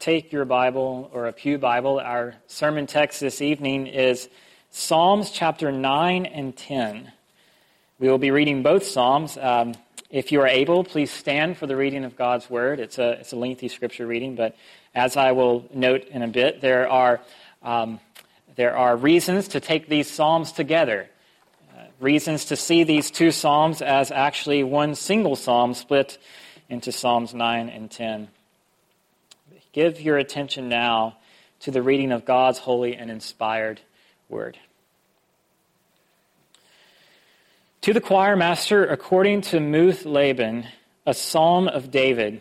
take your Bible or a pew Bible, our sermon text this evening is Psalms chapter 9 and 10. We will be reading both Psalms. If you are able, please stand for the reading of God's Word. It's a lengthy scripture reading, but as I will note in a bit, there are reasons to take these Psalms together. Reasons to see these two Psalms as actually one single Psalm split into Psalms 9 and 10. Give your attention now to the reading of God's holy and inspired Word. To the choir master, according to Muth Laban, a psalm of David.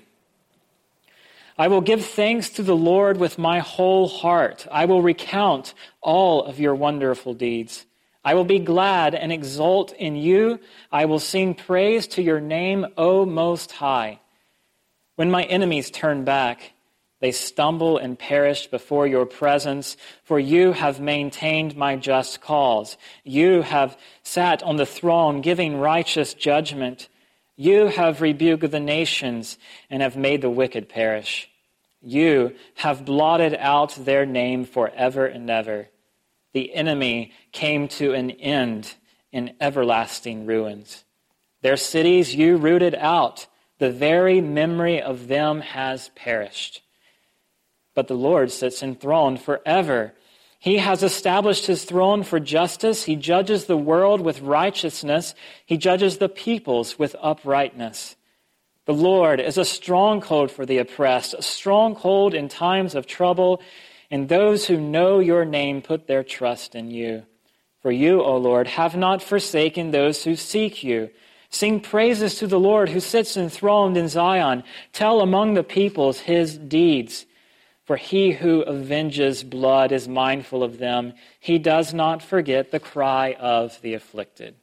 I will give thanks to the Lord with my whole heart. I will recount all of your wonderful deeds. I will be glad and exult in you. I will sing praise to your name, O Most High. When my enemies turn back, they stumble and perish before your presence, for you have maintained my just cause. You have sat on the throne giving righteous judgment. You have rebuked the nations and have made the wicked perish. You have blotted out their name forever and ever. The enemy came to an end in everlasting ruins. Their cities you rooted out. The very memory of them has perished. But the Lord sits enthroned forever. He has established his throne for justice. He judges the world with righteousness. He judges the peoples with uprightness. The Lord is a stronghold for the oppressed, a stronghold in times of trouble, and those who know your name put their trust in you. For you, O Lord, have not forsaken those who seek you. Sing praises to the Lord who sits enthroned in Zion. Tell among the peoples his deeds. For he who avenges blood is mindful of them. He does not forget the cry of the afflicted.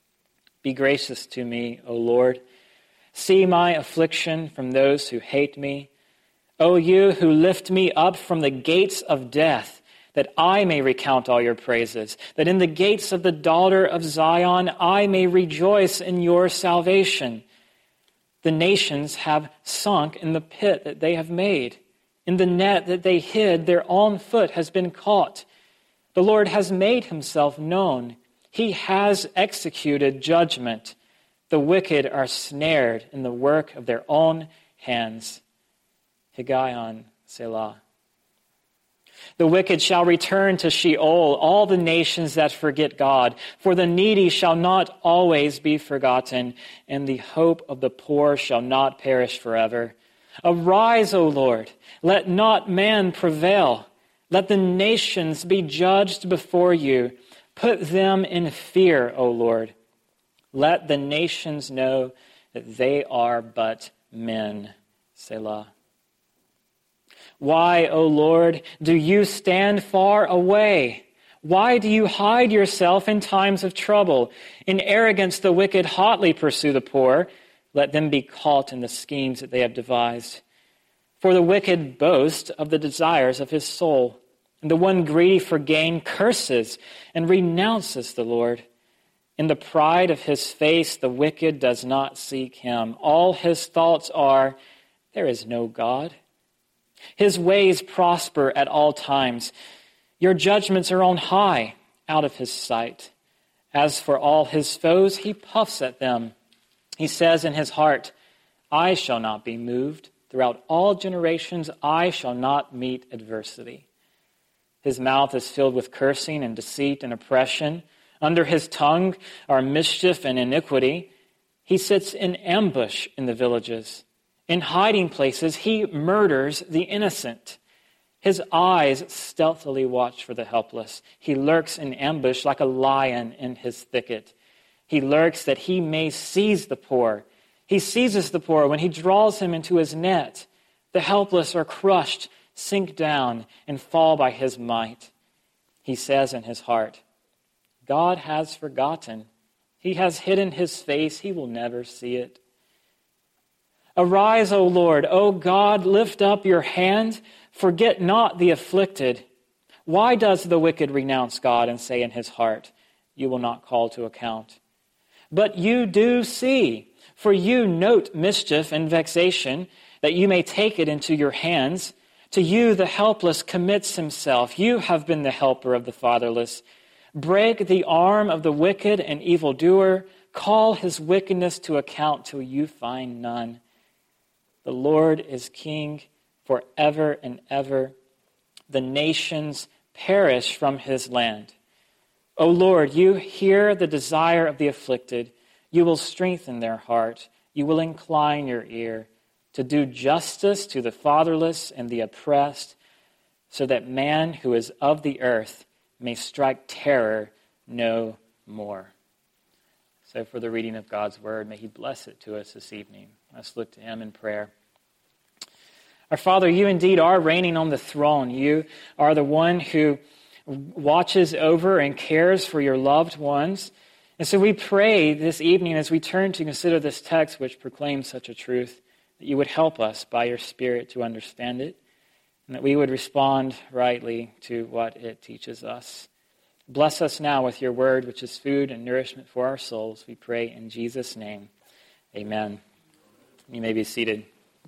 Be gracious to me, O Lord. See my affliction from those who hate me. O you who lift me up from the gates of death, that I may recount all your praises, that in the gates of the daughter of Zion I may rejoice in your salvation. The nations have sunk in the pit that they have made. In the net that they hid, their own foot has been caught. The Lord has made himself known. He has executed judgment. The wicked are snared in the work of their own hands. Higgaion, Selah. The wicked shall return to Sheol, all the nations that forget God. For the needy shall not always be forgotten, and the hope of the poor shall not perish forever. Arise, O Lord, let not man prevail. Let the nations be judged before you. Put them in fear, O Lord. Let the nations know that they are but men. Selah. Why, O Lord, do you stand far away? Why do you hide yourself in times of trouble? In arrogance the wicked hotly pursue the poor. Let them be caught in the schemes that they have devised. For the wicked boasts of the desires of his soul, and the one greedy for gain curses and renounces the Lord. In the pride of his face the wicked does not seek him. All his thoughts are, there is no God. His ways prosper at all times. Your judgments are on high, out of his sight. As for all his foes, he puffs at them. He says in his heart, I shall not be moved. Throughout all generations, I shall not meet adversity. His mouth is filled with cursing and deceit and oppression. Under his tongue are mischief and iniquity. He sits in ambush in the villages. In hiding places, he murders the innocent. His eyes stealthily watch for the helpless. He lurks in ambush like a lion in his thicket. He lurks that he may seize the poor. He seizes the poor when he draws him into his net. The helpless are crushed, sink down, and fall by his might. He says in his heart, God has forgotten. He has hidden his face. He will never see it. Arise, O Lord. O God, lift up your hand. Forget not the afflicted. Why does the wicked renounce God and say in his heart, you will not call to account? But you do see, for you note mischief and vexation, that you may take it into your hands. To you, the helpless commits himself. You have been the helper of the fatherless. Break the arm of the wicked and evildoer. Call his wickedness to account till you find none. The Lord is king forever and ever. The nations perish from his land. O Lord, you hear the desire of the afflicted. You will strengthen their heart. You will incline your ear to do justice to the fatherless and the oppressed, so that man who is of the earth may strike terror no more. So for the reading of God's word, may he bless it to us this evening. Let's look to him in prayer. Our Father, you indeed are reigning on the throne. You are the one who watches over and cares for your loved ones. And so we pray this evening as we turn to consider this text which proclaims such a truth, that you would help us by your Spirit to understand it, and that we would respond rightly to what it teaches us. Bless us now with your word, which is food and nourishment for our souls. We pray in Jesus' name. Amen. You may be seated.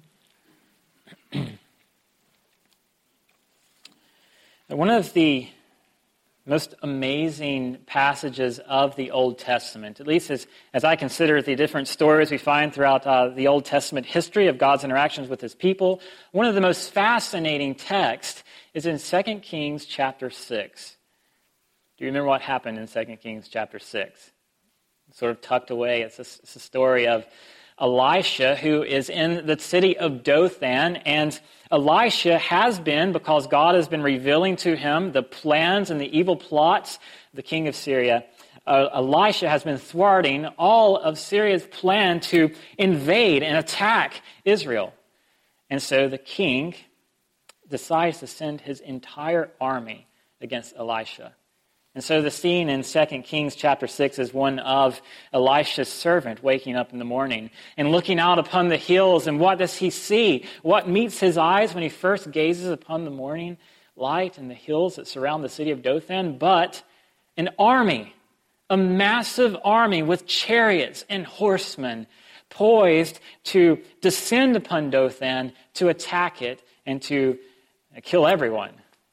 One of the most amazing passages of the Old Testament, at least as I consider the different stories we find throughout the Old Testament history of God's interactions with his people, one of the most fascinating texts is in 2 Kings chapter 6. Do you remember what happened in 2 Kings chapter 6? It's sort of tucked away. It's a story of Elisha, who is in the city of Dothan, and Elisha has been, because God has been revealing to him the plans and the evil plots of the king of Syria, Elisha has been thwarting all of Syria's plan to invade and attack Israel. And so the king decides to send his entire army against Elisha. And so the scene in 2 Kings chapter 6 is one of Elisha's servant waking up in the morning and looking out upon the hills. And what does he see? What meets his eyes when he first gazes upon the morning light and the hills that surround the city of Dothan? But an army, a massive army with chariots and horsemen poised to descend upon Dothan, to attack it, and to kill everyone.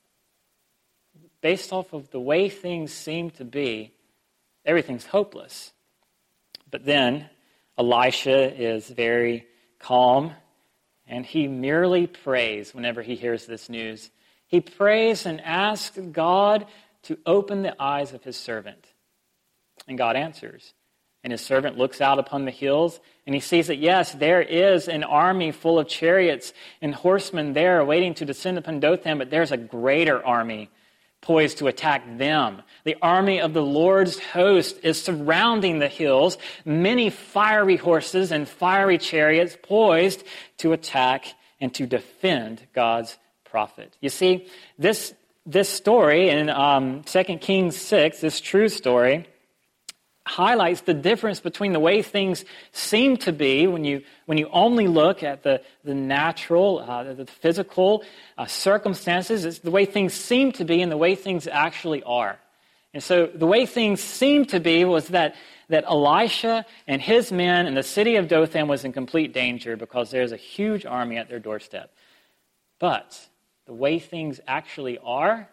Based off of the way things seem to be, everything's hopeless. But then Elisha is very calm, and he merely prays whenever he hears this news. He prays and asks God to open the eyes of his servant. And God answers. And his servant looks out upon the hills, and he sees that, yes, there is an army full of chariots and horsemen there waiting to descend upon Dothan, but there's a greater army poised to attack them. The army of the Lord's host is surrounding the hills, many fiery horses and fiery chariots poised to attack and to defend God's prophet. You see, this story in 2 Kings 6, this true story, highlights the difference between the way things seem to be when you only look at the natural, the physical circumstances. It's the way things seem to be and the way things actually are. And so the way things seemed to be was that Elisha and his men in the city of Dothan was in complete danger because there's a huge army at their doorstep. But the way things actually are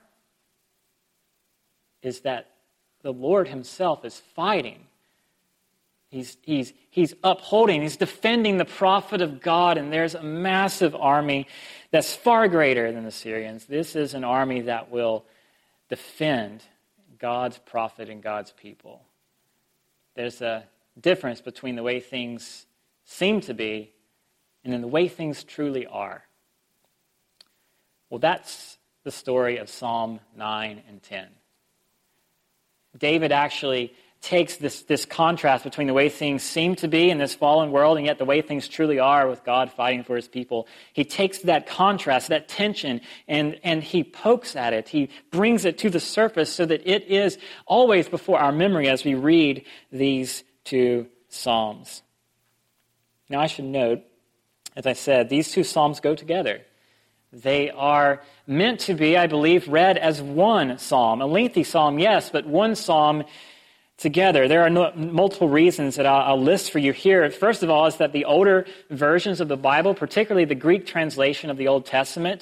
is that the Lord himself is fighting. He's upholding, he's defending the prophet of God, and there's a massive army that's far greater than the Syrians. This is an army that will defend God's prophet and God's people. There's a difference between the way things seem to be and in the way things truly are. Well, that's the story of Psalm 9 and 10. David actually takes this contrast between the way things seem to be in this fallen world and yet the way things truly are with God fighting for his people. He takes that contrast, that tension, and he pokes at it. He brings it to the surface so that it is always before our memory as we read these two Psalms. Now I should note, as I said, these two Psalms go together. They are meant to be, I believe, read as one psalm. A lengthy psalm, yes, but one psalm together. There are multiple reasons that I'll list for you here. First of all is that the older versions of the Bible, particularly the Greek translation of the Old Testament,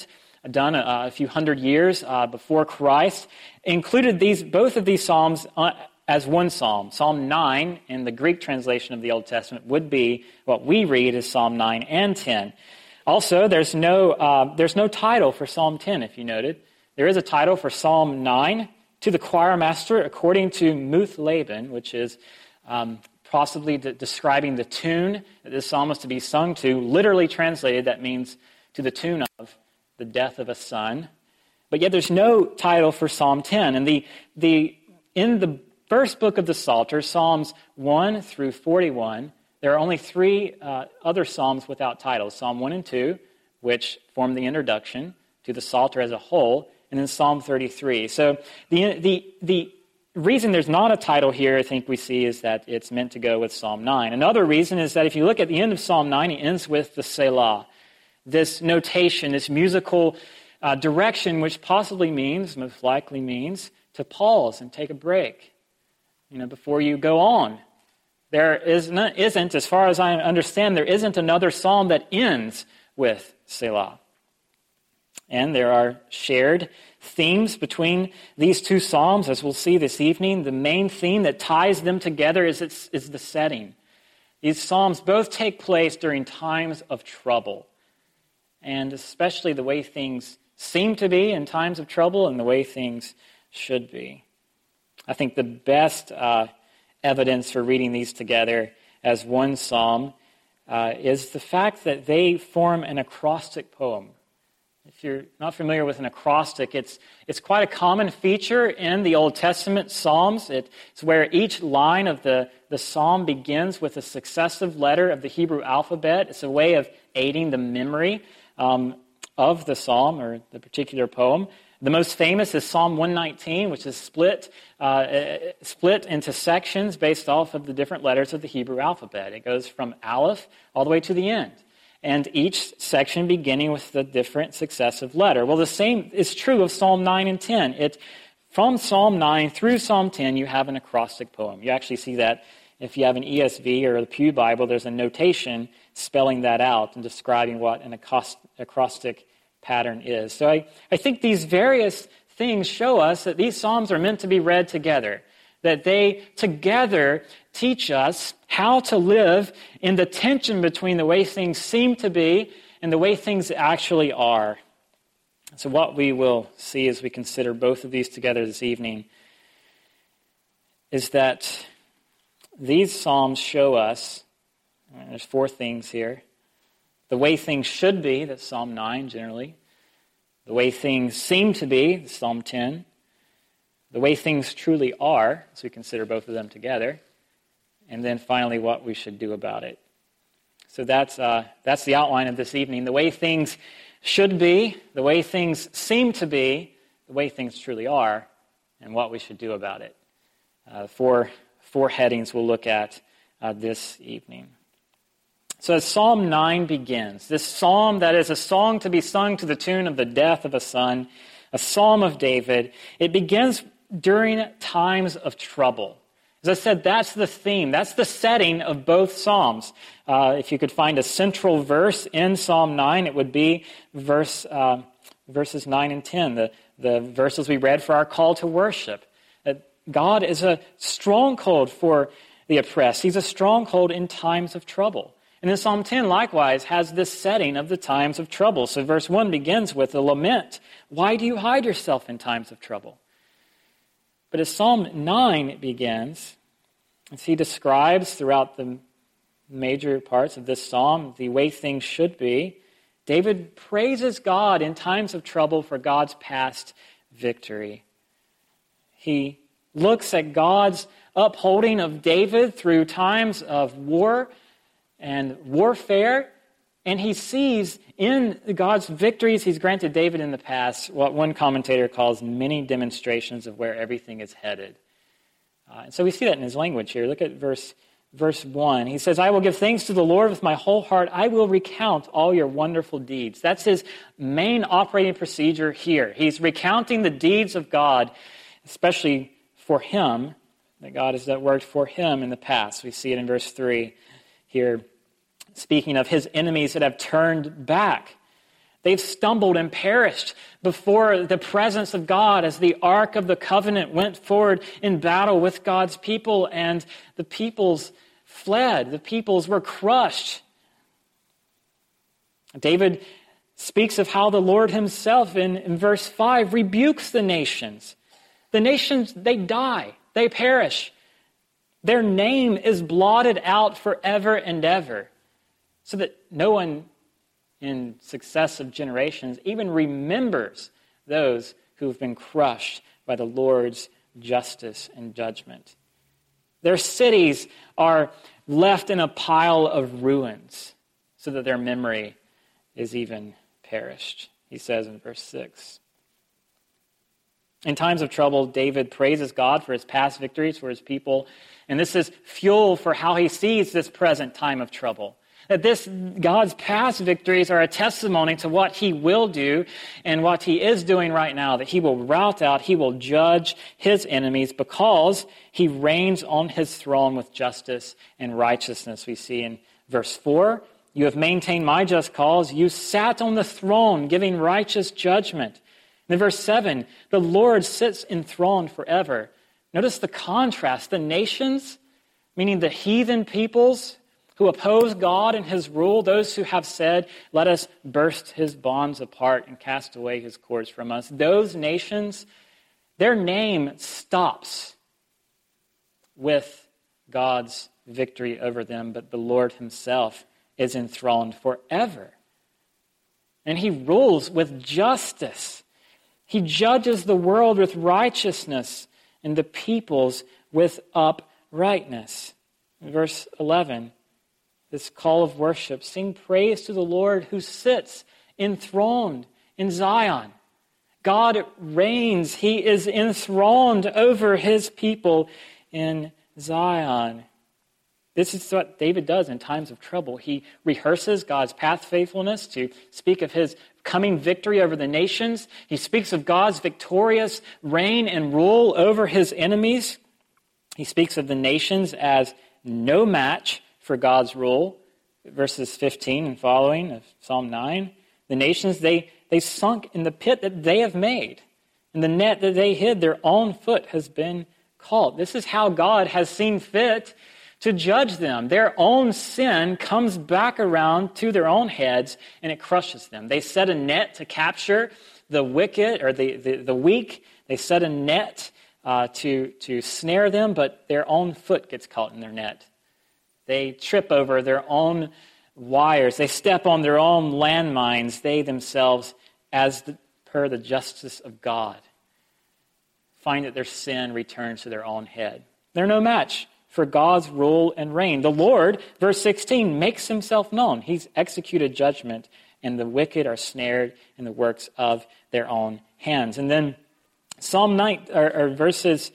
done a few hundred years before Christ, included both of these psalms as one psalm. Psalm 9 in the Greek translation of the Old Testament would be what we read as Psalm 9 and 10. Also, there's no title for Psalm 10, if you noted. There is a title for Psalm 9, to the choir master according to Muth Laban, which is possibly describing the tune that this psalm is to be sung to. Literally translated, that means to the tune of the death of a son. But yet there's no title for Psalm 10. And in the first book of the Psalter, Psalms 1 through 41, there are only three other psalms without titles. Psalm 1 and 2, which form the introduction to the Psalter as a whole, and then Psalm 33. So the reason there's not a title here, I think we see, is that it's meant to go with Psalm 9. Another reason is that if you look at the end of Psalm 9, it ends with the Selah, this notation, this musical direction, which possibly means, most likely means, to pause and take a break, before you go on. There isn't, as far as I understand, there isn't another psalm that ends with Selah. And there are shared themes between these two psalms, as we'll see this evening. The main theme that ties them together is the setting. These psalms both take place during times of trouble, and especially the way things seem to be in times of trouble and the way things should be. I think the best evidence for reading these together as one psalm is the fact that they form an acrostic poem. If you're not familiar with an acrostic, it's quite a common feature in the Old Testament Psalms. It's where each line of the psalm begins with a successive letter of the Hebrew alphabet. It's a way of aiding the memory of the psalm or the particular poem. The most famous is Psalm 119, which is split into sections based off of the different letters of the Hebrew alphabet. It goes from Aleph all the way to the end, and each section beginning with the different successive letter. Well, the same is true of Psalm 9 and 10. From Psalm 9 through Psalm 10, you have an acrostic poem. You actually see that if you have an ESV or the Pew Bible, there's a notation spelling that out and describing what an acrostic pattern is. So I think these various things show us that these psalms are meant to be read together, that they together teach us how to live in the tension between the way things seem to be and the way things actually are. So what we will see as we consider both of these together this evening is that these psalms show us, there's four things here: the way things should be, that's Psalm 9 generally; the way things seem to be, that's Psalm 10; the way things truly are, as we consider both of them together; and then finally what we should do about it. So that's the outline of this evening: the way things should be, the way things seem to be, the way things truly are, and what we should do about it. Four headings we'll look at this evening. So as Psalm 9 begins, this psalm that is a song to be sung to the tune of the death of a son, a psalm of David, it begins during times of trouble. As I said, that's the theme, that's the setting of both psalms. If you could find a central verse in Psalm 9, it would be verses 9 and 10, the verses we read for our call to worship. That God is a stronghold for the oppressed. He's a stronghold in times of trouble. And then Psalm 10 likewise has this setting of the times of trouble. So verse 1 begins with a lament. Why do you hide yourself in times of trouble? But as Psalm 9 begins, as he describes throughout the major parts of this psalm the way things should be, David praises God in times of trouble for God's past victory. He looks at God's upholding of David through times of war and warfare, and he sees in God's victories he's granted David in the past what one commentator calls many demonstrations of where everything is headed. And so we see that in his language here. Look at verse 1. He says, I will give thanks to the Lord with my whole heart. I will recount all your wonderful deeds. That's his main operating procedure here. He's recounting the deeds of God, especially for him, that God has worked for him in the past. We see it in verse 3 here, speaking of his enemies that have turned back. They've stumbled and perished before the presence of God as the Ark of the Covenant went forward in battle with God's people, and the peoples fled. The peoples were crushed. David speaks of how the Lord himself in verse 5 rebukes the nations. The nations, they die. They perish. Their name is blotted out forever and ever, so that no one in successive generations even remembers those who have been crushed by the Lord's justice and judgment. Their cities are left in a pile of ruins so that their memory is even perished, he says in verse 6. In times of trouble, David praises God for his past victories for his people, and this is fuel for how he sees this present time of trouble. That God's past victories are a testimony to what he will do and what he is doing right now, that he will rout out, he will judge his enemies because he reigns on his throne with justice and righteousness. We see in verse 4, you have maintained my just cause. You sat on the throne giving righteous judgment. In verse 7, the Lord sits enthroned forever. Notice the contrast. The nations, meaning the heathen peoples, who oppose God and his rule, those who have said, let us burst his bonds apart and cast away his cords from us. Those nations, their name stops with God's victory over them, but the Lord himself is enthroned forever. And he rules with justice. He judges the world with righteousness and the peoples with uprightness. In verse 11, this call of worship, sing praise to the Lord who sits enthroned in Zion. God reigns. He is enthroned over his people in Zion. This is what David does in times of trouble. He rehearses God's past faithfulness to speak of his coming victory over the nations. He speaks of God's victorious reign and rule over his enemies. He speaks of the nations as no match for God's rule. Verses 15 and following of Psalm 9. The nations, they sunk in the pit that they have made. In the net that they hid, their own foot has been caught. This is how God has seen fit to judge them. Their own sin comes back around to their own heads and it crushes them. They set a net to capture the wicked or the weak. They set a net to snare them, but their own foot gets caught in their net. They trip over their own wires. They step on their own landmines. They themselves, per the justice of God, find that their sin returns to their own head. They're no match for God's rule and reign. The Lord, verse 16, makes himself known. He's executed judgment, and the wicked are snared in the works of their own hands. And then Psalm 9, or verses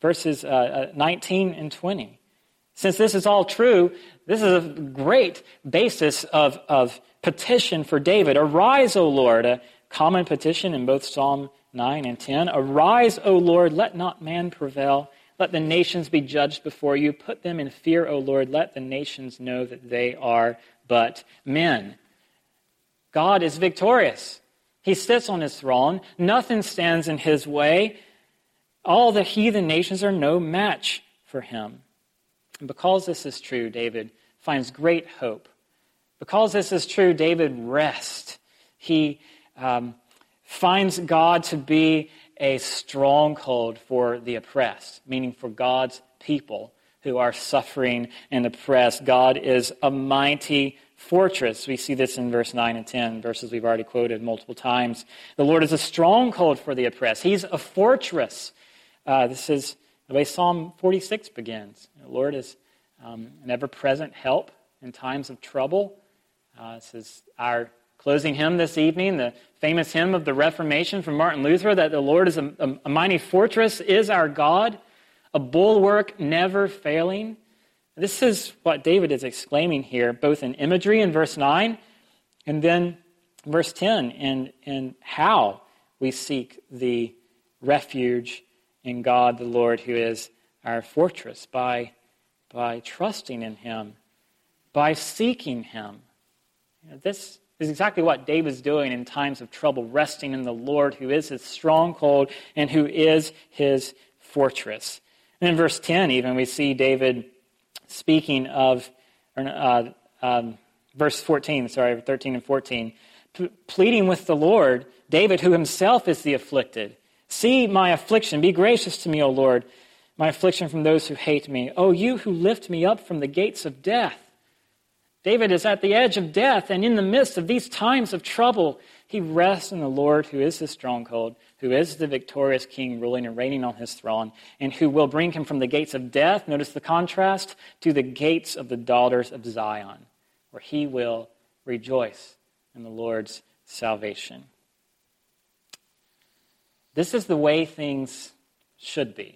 19 and 20. Since this is all true, this is a great basis of petition for David. Arise, O Lord, a common petition in both Psalm 9 and 10. Arise, O Lord, let not man prevail. Let the nations be judged before you. Put them in fear, O Lord. Let the nations know that they are but men. God is victorious. He sits on his throne. Nothing stands in his way. All the heathen nations are no match for him. And because this is true, David finds great hope. Because this is true, David rests. He finds God to be a stronghold for the oppressed, meaning for God's people who are suffering and oppressed. God is a mighty fortress. We see this in verse 9 and 10, verses we've already quoted multiple times. The Lord is a stronghold for the oppressed. He's a fortress. This is the way Psalm 46 begins. The Lord is an ever-present help in times of trouble. This is our closing hymn this evening, the famous hymn of the Reformation from Martin Luther, that the Lord is a mighty fortress, is our God, a bulwark never failing. This is what David is exclaiming here, both in imagery in verse 9 and then verse 10, and how we seek the refuge in God, the Lord, who is our fortress, by trusting in him, by seeking him. This is exactly what David's doing in times of trouble, resting in the Lord, who is his stronghold and who is his fortress. And in verse 10 even, we see David speaking of, verse 14, 13 and 14, pleading with the Lord, David, who himself is the afflicted. See my affliction, be gracious to me, O Lord, my affliction from those who hate me. O you who lift me up from the gates of death. David is at the edge of death, and in the midst of these times of trouble, he rests in the Lord, who is his stronghold, who is the victorious king ruling and reigning on his throne, and who will bring him from the gates of death, notice the contrast, to the gates of the daughters of Zion, where he will rejoice in the Lord's salvation. This is the way things should be.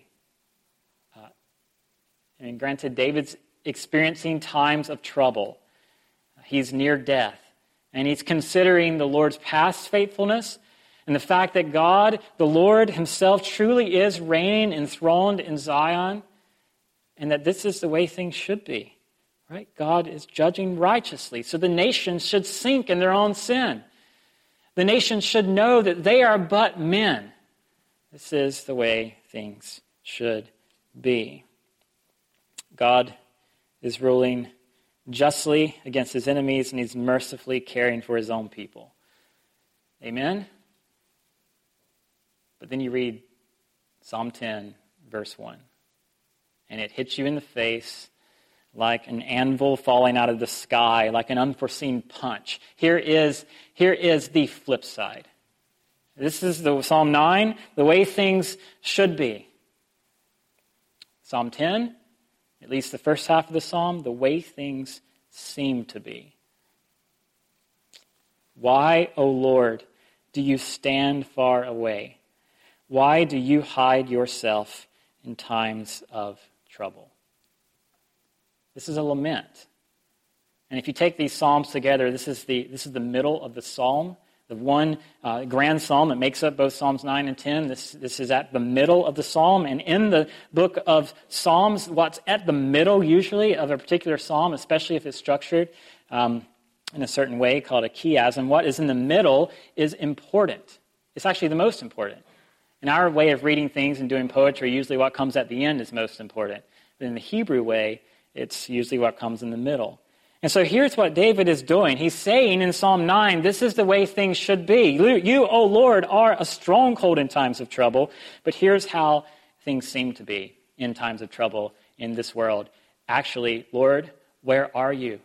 And granted, David's experiencing times of trouble. He's near death. And he's considering the Lord's past faithfulness and the fact that God, the Lord himself, truly is reigning enthroned in Zion, and that this is the way things should be. Right? God is judging righteously. So the nations should sink in their own sin. The nations should know that they are but men. This is the way things should be. God is ruling justly against his enemies, and he's mercifully caring for his own people. Amen? But then you read Psalm 10, verse 1, and it hits you in the face like an anvil falling out of the sky, like an unforeseen punch. Here is the flip side. This is the Psalm 9, the way things should be. Psalm 10, at least the first half of the psalm, the way things seem to be. Why, O Lord, do you stand far away? Why do you hide yourself in times of trouble? This is a lament. And if you take these psalms together, this is the middle of the psalm. The one grand psalm that makes up both Psalms 9 and 10, this is at the middle of the psalm. And in the book of Psalms, what's at the middle usually of a particular psalm, especially if it's structured in a certain way called a chiasm, what is in the middle is important. It's actually the most important. In our way of reading things and doing poetry, usually what comes at the end is most important. But in the Hebrew way, it's usually what comes in the middle. And so here's what David is doing. He's saying in Psalm 9, this is the way things should be. You, O Lord, are a stronghold in times of trouble, but here's how things seem to be in times of trouble in this world. Actually, Lord, where are you?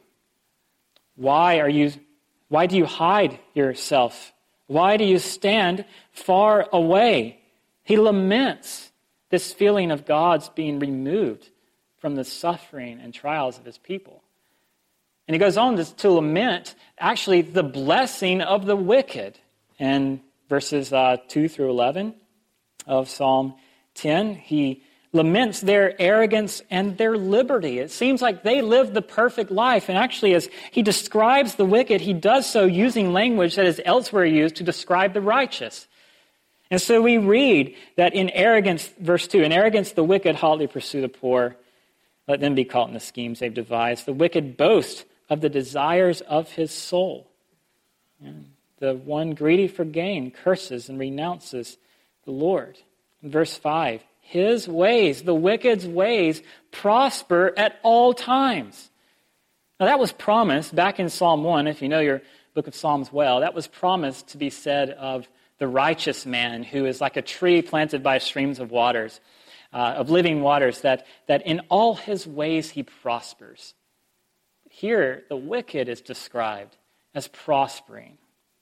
Why do you hide yourself? Why do you stand far away? He laments this feeling of God's being removed from the suffering and trials of his people. And he goes on to lament, actually, the blessing of the wicked. In verses 2 through 11 of Psalm 10, he laments their arrogance and their liberty. It seems like they live the perfect life. And actually, as he describes the wicked, he does so using language that is elsewhere used to describe the righteous. And so we read that in arrogance, verse 2, in arrogance the wicked hotly pursue the poor. Let them be caught in the schemes they've devised. The wicked boast of the desires of his soul. And the one greedy for gain curses and renounces the Lord. In verse 5, his ways, the wicked's ways, prosper at all times. Now that was promised back in Psalm 1, if you know your book of Psalms well, that was promised to be said of the righteous man who is like a tree planted by streams of waters, of living waters, that in all his ways he prospers. Here, the wicked is described as prospering.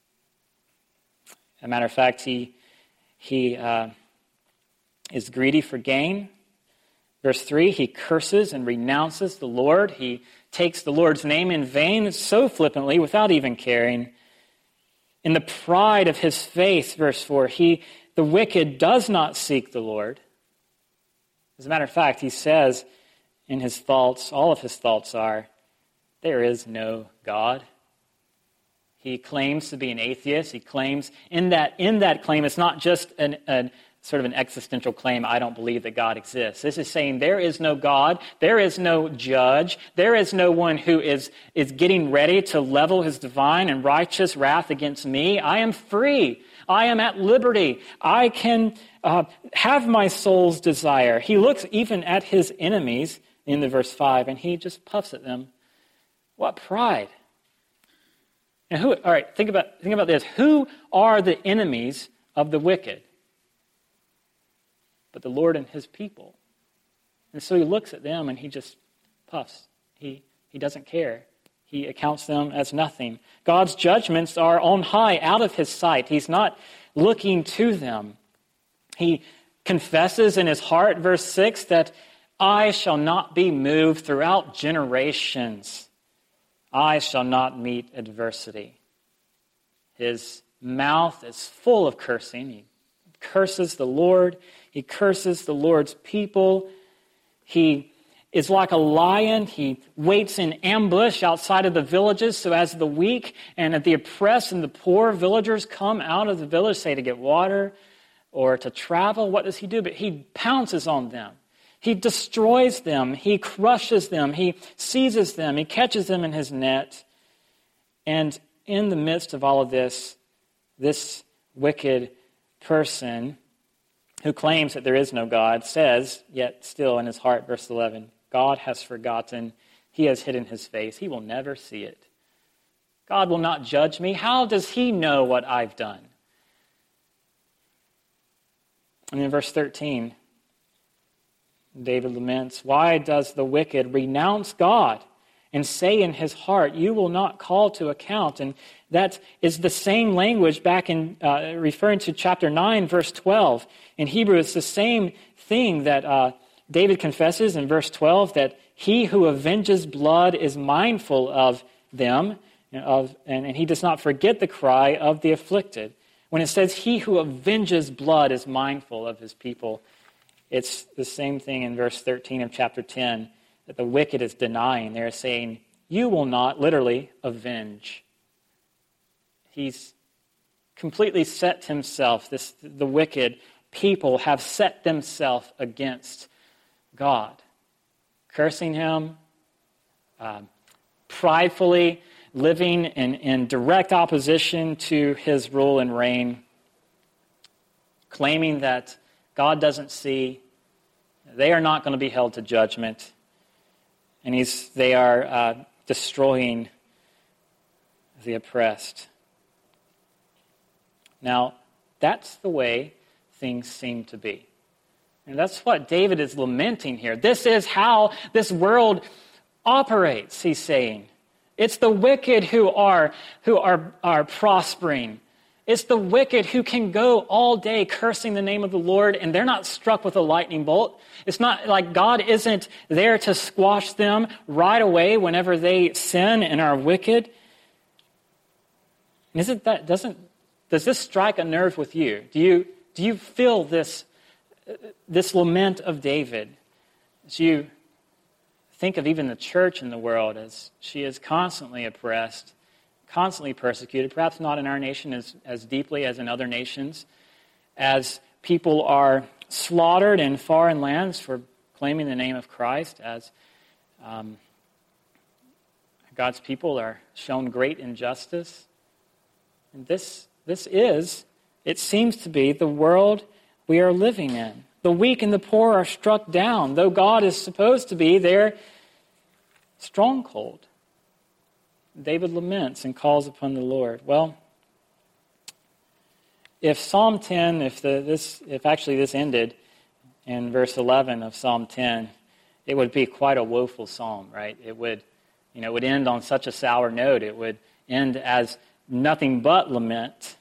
As a matter of fact, he is greedy for gain. Verse 3, he curses and renounces the Lord. He takes the Lord's name in vain so flippantly without even caring. In the pride of his faith, verse 4, the wicked does not seek the Lord. As a matter of fact, he says in his thoughts, all of his thoughts are, there is no God. He claims to be an atheist. He claims in that claim, it's not just sort of an existential claim, I don't believe that God exists. This is saying there is no God, there is no judge, there is no one who is getting ready to level his divine and righteous wrath against me. I am free. I am at liberty. I can have my soul's desire. He looks even at his enemies in the verse 5, and he just puffs at them. What pride! And all right, think about this. Who are the enemies of the wicked? But the Lord and his people. And so he looks at them and he just puffs. He doesn't care. He accounts them as nothing. God's judgments are on high, out of his sight. He's not looking to them. He confesses in his heart, verse 6, that I shall not be moved throughout generations. I shall not meet adversity. His mouth is full of cursing. He curses the Lord. He curses the Lord's people. He is like a lion. He waits in ambush outside of the villages, so as the weak and the oppressed and the poor villagers come out of the village, say to get water or to travel, what does he do? But he pounces on them. He destroys them. He crushes them. He seizes them. He catches them in his net. And in the midst of all of this, this wicked person who claims that there is no God says, yet still in his heart, verse 11, God has forgotten. He has hidden his face. He will never see it. God will not judge me. How does he know what I've done? And in verse 13, David laments, why does the wicked renounce God and say in his heart, you will not call to account? And that is the same language back in referring to chapter 9, verse 12. In Hebrew, it's the same thing that David confesses in verse 12, that he who avenges blood is mindful of them, and he does not forget the cry of the afflicted. When it says he who avenges blood is mindful of his people, it's the same thing in verse 13 of chapter 10 that the wicked is denying. They're saying, you will not literally avenge. He's completely set himself, the wicked people have set themselves against God, cursing him, pridefully living in direct opposition to his rule and reign, claiming that God doesn't see. They are not going to be held to judgment. And they are destroying the oppressed. Now, that's the way things seem to be. And that's what David is lamenting here. This is how this world operates, he's saying. It's the wicked who are prospering. It's the wicked who can go all day cursing the name of the Lord, and they're not struck with a lightning bolt. It's not like God isn't there to squash them right away whenever they sin and are wicked. Does this strike a nerve with you? Do you feel this lament of David as you think of even the church in the world, as she is constantly oppressed, constantly persecuted, perhaps not in our nation as deeply as in other nations, as people are slaughtered in foreign lands for claiming the name of Christ, as God's people are shown great injustice. And this is, it seems to be, the world we are living in. The weak and the poor are struck down, though God is supposed to be their stronghold. David laments and calls upon the Lord. Well, if Psalm 10, if actually this ended in verse 11 of Psalm 10, it would be quite a woeful psalm, right? It would end on such a sour note. It would end as nothing but lament.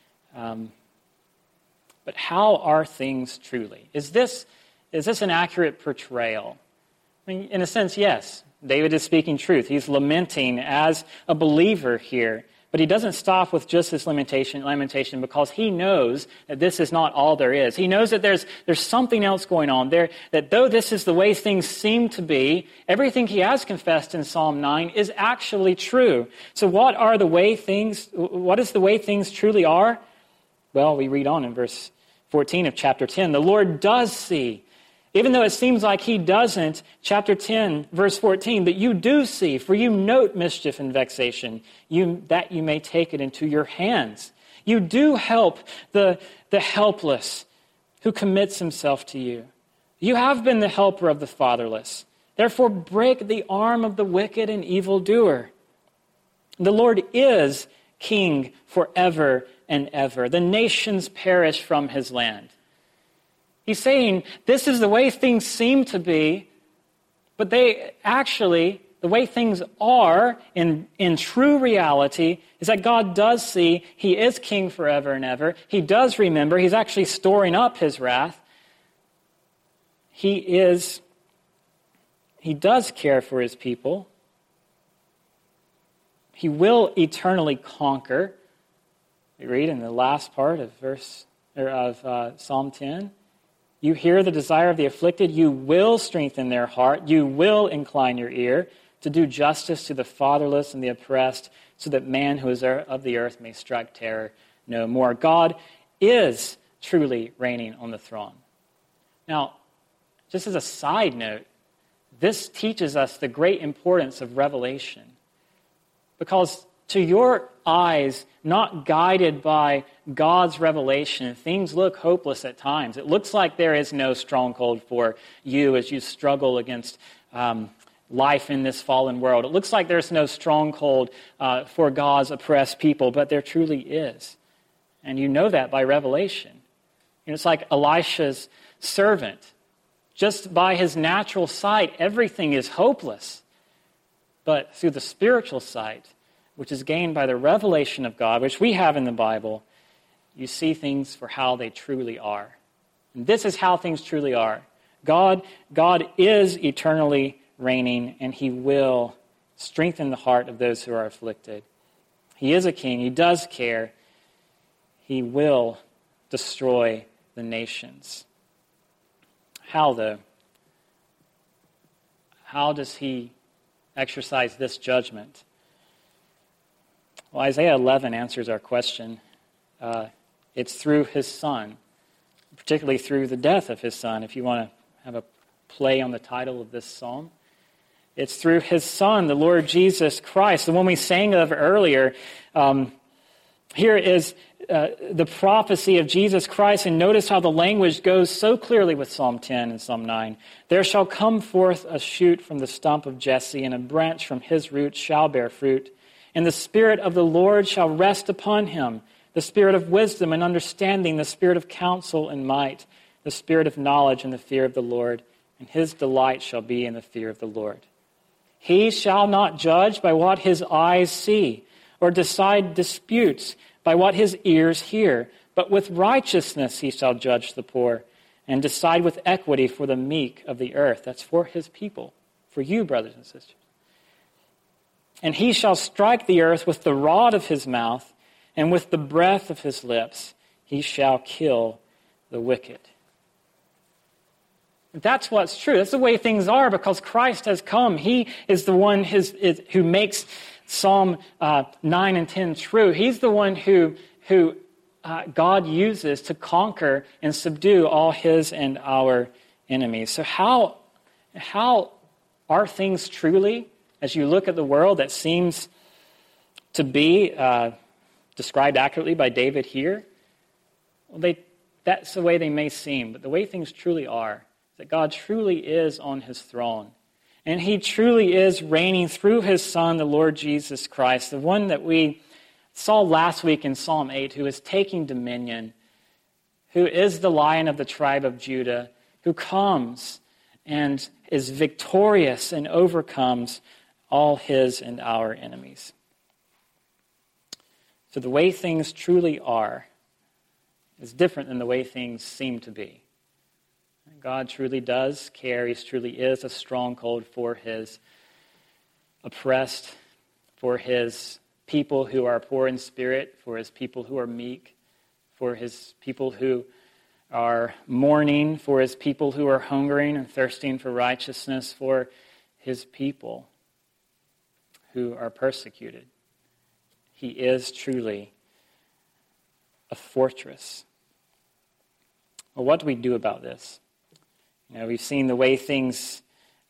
But how are things truly? Is this an accurate portrayal? I mean, in a sense, yes. David is speaking truth. He's lamenting as a believer here. But he doesn't stop with just this lamentation because he knows that this is not all there is. He knows that there's something else going on there, that though this is the way things seem to be, everything he has confessed in Psalm 9 is actually true. So what is the way things truly are? Well, we read on in verse 14 of chapter 10. The Lord does see. Even though it seems like he doesn't, chapter 10, verse 14, but you do see, for you note mischief and vexation, that you may take it into your hands. You do help the helpless who commits himself to you. You have been the helper of the fatherless. Therefore, break the arm of the wicked and evildoer. The Lord is king forever and ever. The nations perish from his land. He's saying this is the way things seem to be, but they actually, the way things are in true reality is that God does see. He is king forever and ever. He does remember. He's actually storing up his wrath. He does care for his people. He will eternally conquer. We read in the last part of Psalm 10. You hear the desire of the afflicted. You will strengthen their heart. You will incline your ear to do justice to the fatherless and the oppressed, so that man who is of the earth may strike terror no more. God is truly reigning on the throne. Now, just as a side note, this teaches us the great importance of revelation. Because to your eyes, not guided by God's revelation, things look hopeless at times. It looks like there is no stronghold for you as you struggle against life in this fallen world. It looks like there's no stronghold for God's oppressed people, but there truly is. And you know that by revelation. And it's like Elisha's servant. Just by his natural sight, everything is hopeless. But through the spiritual sight, which is gained by the revelation of God, which we have in the Bible, you see things for how they truly are. And this is how things truly are. God is eternally reigning, and he will strengthen the heart of those who are afflicted. He is a king. He does care. He will destroy the nations. How, though? How does he exercise this judgment? Well, Isaiah 11 answers our question. It's through his Son, particularly through the death of his Son, if you want to have a play on the title of this psalm. It's through his Son, the Lord Jesus Christ, the one we sang of earlier. Here is the prophecy of Jesus Christ, and notice how the language goes so clearly with Psalm 10 and Psalm 9. There shall come forth a shoot from the stump of Jesse, and a branch from his root shall bear fruit. And the Spirit of the Lord shall rest upon him, the Spirit of wisdom and understanding, the Spirit of counsel and might, the Spirit of knowledge and the fear of the Lord. And his delight shall be in the fear of the Lord. He shall not judge by what his eyes see, or decide disputes by what his ears hear, but with righteousness he shall judge the poor, and decide with equity for the meek of the earth. That's for his people, for you, brothers and sisters. And he shall strike the earth with the rod of his mouth, and with the breath of his lips he shall kill the wicked. That's what's true. That's the way things are, because Christ has come. He is the one who makes Psalm 9 and 10 true. He's the one who God uses to conquer and subdue all his and our enemies. So how are things truly? As you look at the world that seems to be described accurately by David here, well, that's the way they may seem, but the way things truly are is that God truly is on his throne. And he truly is reigning through his Son, the Lord Jesus Christ, the one that we saw last week in Psalm 8, who is taking dominion, who is the Lion of the tribe of Judah, who comes and is victorious and overcomes all his and our enemies. So the way things truly are is different than the way things seem to be. God truly does care. He truly is a stronghold for his oppressed, for his people who are poor in spirit, for his people who are meek, for his people who are mourning, for his people who are hungering and thirsting for righteousness, for his people who are persecuted. He is truly a fortress. Well, what do we do about this? We've seen the way things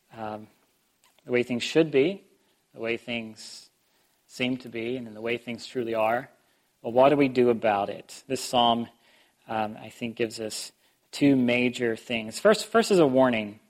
should be, the way things seem to be, and the way things truly are. Well, what do we do about it? This psalm, I think, gives us two major things. First is a warning.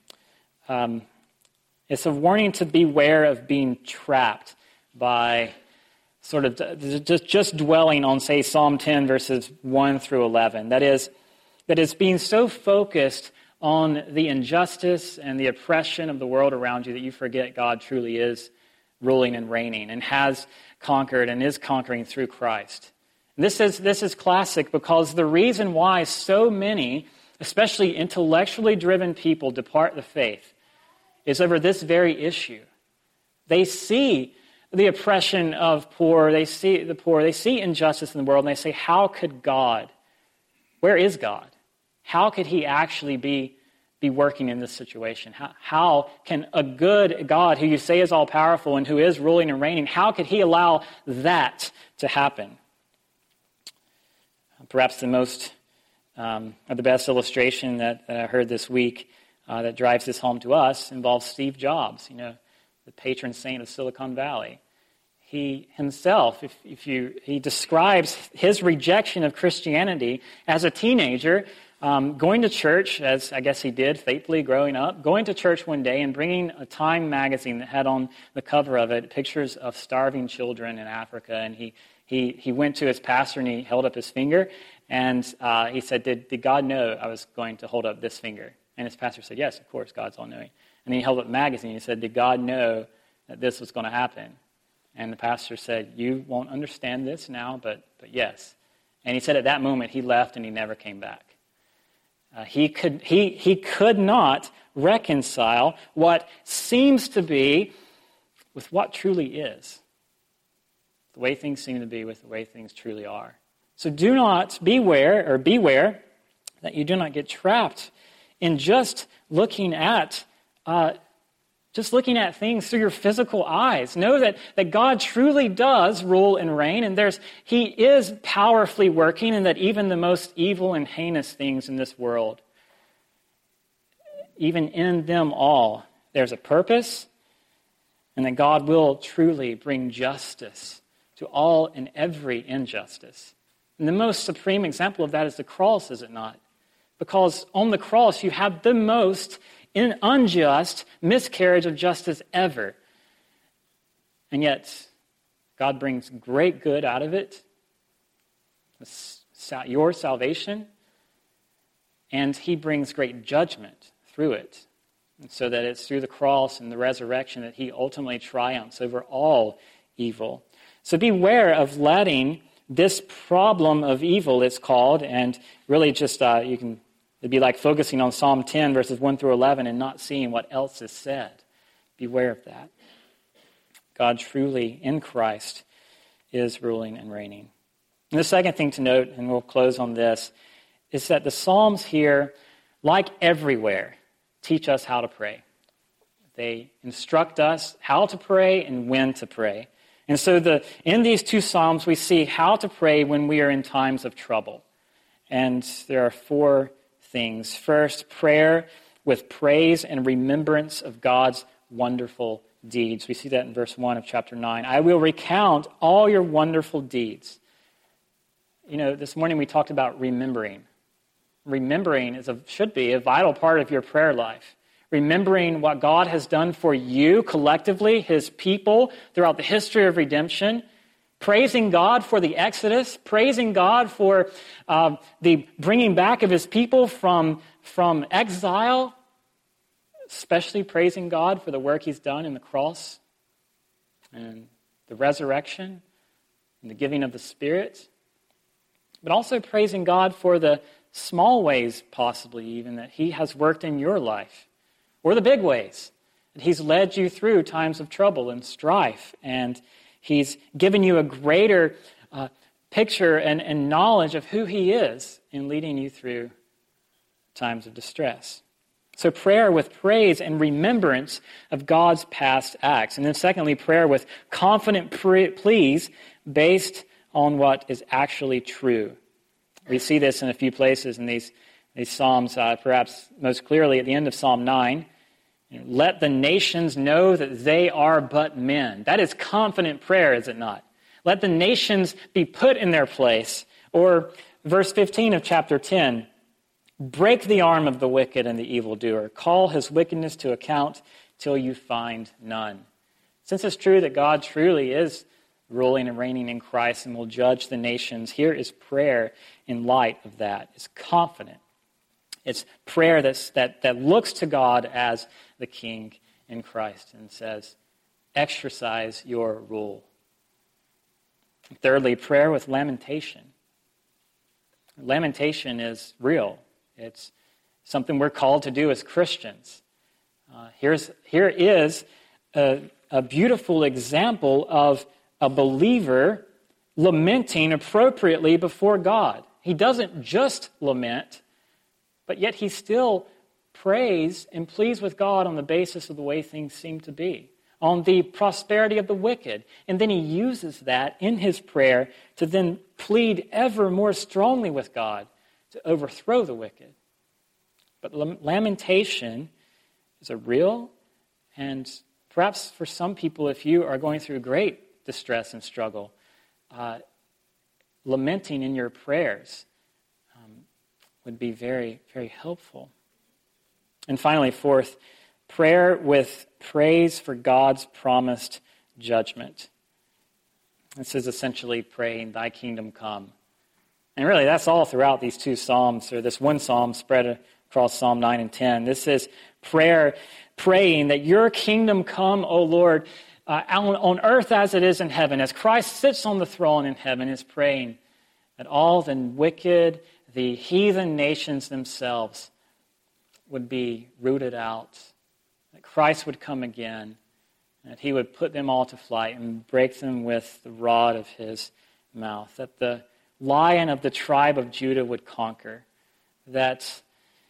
It's a warning to beware of being trapped by sort of just dwelling on, say, Psalm 10, verses 1 through 11. That is being so focused on the injustice and the oppression of the world around you that you forget God truly is ruling and reigning and has conquered and is conquering through Christ. And this is classic because the reason why so many, especially intellectually driven people, depart the faith is over this very issue. They see the oppression of poor, they see the poor, they see injustice in the world, and they say, how could God, where is God? How could he actually be working in this situation? How can a good God, who you say is all-powerful and who is ruling and reigning, how could he allow that to happen? Perhaps the most, or the best illustration that I heard this week that drives this home to us involves Steve Jobs, the patron saint of Silicon Valley. He himself, he describes his rejection of Christianity as a teenager, going to church, as I guess he did faithfully growing up, going to church one day and bringing a Time magazine that had on the cover of it pictures of starving children in Africa. And he went to his pastor and he held up his finger, and he said, did God know I was going to hold up this finger? And his pastor said, yes, of course, God's all-knowing. And he held up the magazine. He said, did God know that this was going to happen? And the pastor said, you won't understand this now, but yes. And he said at that moment he left and he never came back. He could not reconcile what seems to be with what truly is. The way things seem to be with the way things truly are. So beware that you do not get trapped in just looking at things through your physical eyes. Know that God truly does rule and reign, and he is powerfully working, and that even the most evil and heinous things in this world, even in them all, there's a purpose, and that God will truly bring justice to all and every injustice. And the most supreme example of that is the cross, is it not? Because on the cross you have the most unjust miscarriage of justice ever. And yet, God brings great good out of it, your salvation, and he brings great judgment through it. And so that it's through the cross and the resurrection that he ultimately triumphs over all evil. So beware of letting this problem of evil, it's called, and really just it'd be like focusing on Psalm 10, verses 1 through 11, and not seeing what else is said. Beware of that. God truly, in Christ, is ruling and reigning. And the second thing to note, and we'll close on this, is that the Psalms here, like everywhere, teach us how to pray. They instruct us how to pray and when to pray. And so in these two Psalms, we see how to pray when we are in times of trouble. And there are four things. First, prayer with praise and remembrance of God's wonderful deeds. We see that in verse 1 of chapter 9. I will recount all your wonderful deeds. This morning we talked about remembering. Remembering should be a vital part of your prayer life. Remembering what God has done for you collectively, his people, throughout the history of redemption. Praising God for the Exodus, praising God for the bringing back of his people from exile, especially praising God for the work he's done in the cross and the resurrection and the giving of the Spirit, but also praising God for the small ways, possibly even, that he has worked in your life, or the big ways that he's led you through times of trouble and strife, and he's given you a greater picture and knowledge of who he is in leading you through times of distress. So prayer with praise and remembrance of God's past acts. And then secondly, prayer with confident pleas based on what is actually true. We see this in a few places in these these Psalms, perhaps most clearly at the end of Psalm 9. Let the nations know that they are but men. That is confident prayer, is it not? Let the nations be put in their place. Or verse 15 of chapter 10, break the arm of the wicked and the evildoer. Call his wickedness to account till you find none. Since it's true that God truly is ruling and reigning in Christ and will judge the nations, here is prayer in light of that. It's confident. It's prayer that looks to God as the King in Christ and says, exercise your rule. Thirdly, prayer with lamentation. Lamentation is real. It's something we're called to do as Christians. Here is a beautiful example of a believer lamenting appropriately before God. He doesn't just lament, but yet he still prays and pleads with God on the basis of the way things seem to be, on the prosperity of the wicked. And then he uses that in his prayer to then plead ever more strongly with God to overthrow the wicked. But lamentation is a real, and perhaps for some people, if you are going through great distress and struggle, lamenting in your prayers would be very, very helpful. And finally, fourth, prayer with praise for God's promised judgment. This is essentially praying, thy kingdom come. And really, that's all throughout these two Psalms, or this one Psalm spread across Psalm 9 and 10. This is prayer, praying that your kingdom come, O Lord, on earth as it is in heaven. As Christ sits on the throne in heaven, is praying that all the wicked, the heathen nations themselves would be rooted out, that Christ would come again, that he would put them all to flight and break them with the rod of his mouth, that the Lion of the tribe of Judah would conquer, that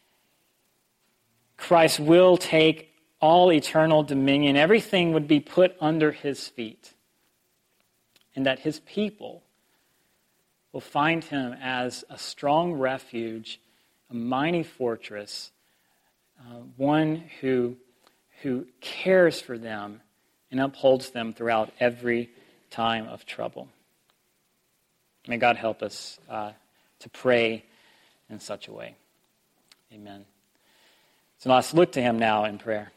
Christ will take all eternal dominion, everything would be put under his feet, and that his people will find him as a strong refuge, a mighty fortress, one who cares for them and upholds them throughout every time of trouble. May God help us to pray in such a way. Amen. So let's look to him now in prayer.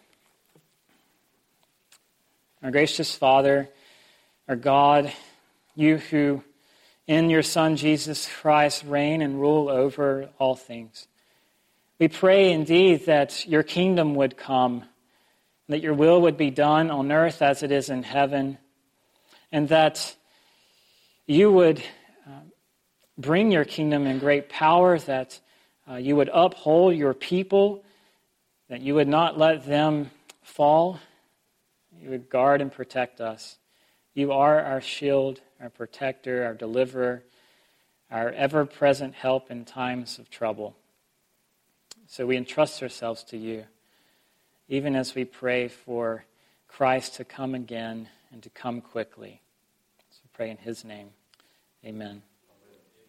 Our gracious Father, our God, you who in your Son Jesus Christ reign and rule over all things, we pray indeed that your kingdom would come, that your will would be done on earth as it is in heaven, and that you would bring your kingdom in great power, that you would uphold your people, that you would not let them fall. You would guard and protect us. You are our shield, our protector, our deliverer, our ever-present help in times of trouble. So we entrust ourselves to you, even as we pray for Christ to come again and to come quickly. So we pray in his name. Amen.